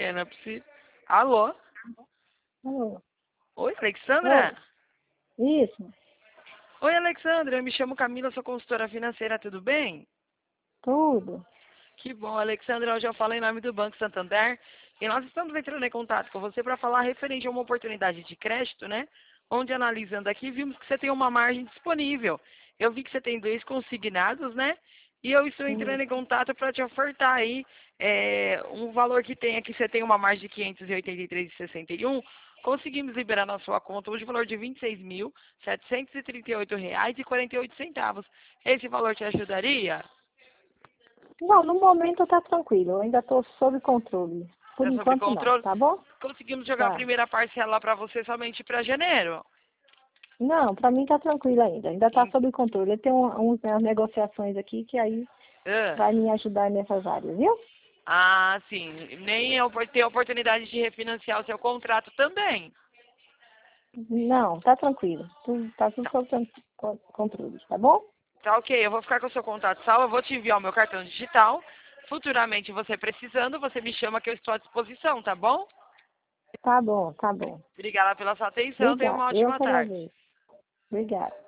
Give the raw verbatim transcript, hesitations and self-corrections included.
quê? Não é possível. Alô? Alô? Oi, Alexandra? Oi. Isso. Oi, Alexandra. Eu me chamo Camila, sou consultora financeira, tudo bem? Tudo. Que bom, Alexandra. Hoje eu falo em nome do Banco Santander e nós estamos entrando em contato com você para falar referente a uma oportunidade de crédito, né? Onde, analisando aqui, vimos que você tem uma margem disponível. Eu vi que você tem dois consignados, né? E eu estou entrando em Isso. contato para te ofertar aí é, um valor que tem aqui. Você tem uma margem de quinhentos e oitenta e três vírgula sessenta e um. Conseguimos liberar na sua conta hoje o valor de vinte e seis mil, setecentos e trinta e oito reais e quarenta e oito centavos. Esse valor te ajudaria? Não, no momento tá tranquilo. Eu ainda tô sob controle. Por Tá sob enquanto não, controle? tá bom? Conseguimos jogar a Tá. primeira parcela para você somente para janeiro. Não, pra mim tá tranquilo ainda. Ainda tá Em- sob controle. Eu tenho um, uns, umas negociações aqui que aí Ah, vai me ajudar nessas áreas, viu? Ah, sim. Nem eu por- ter a oportunidade de refinanciar o seu contrato também. Não, tá tranquilo. Tudo, tá tudo sob con- con- controle, tá bom? Tá ok, eu vou ficar com o seu contato salvo, eu vou te enviar o meu cartão digital. Futuramente, você precisando, você me chama que eu estou à disposição, tá bom? Tá bom, tá bom. Obrigada pela sua atenção, tenha Obrigada. uma Eu ótima que tarde. agradeço. Obrigada.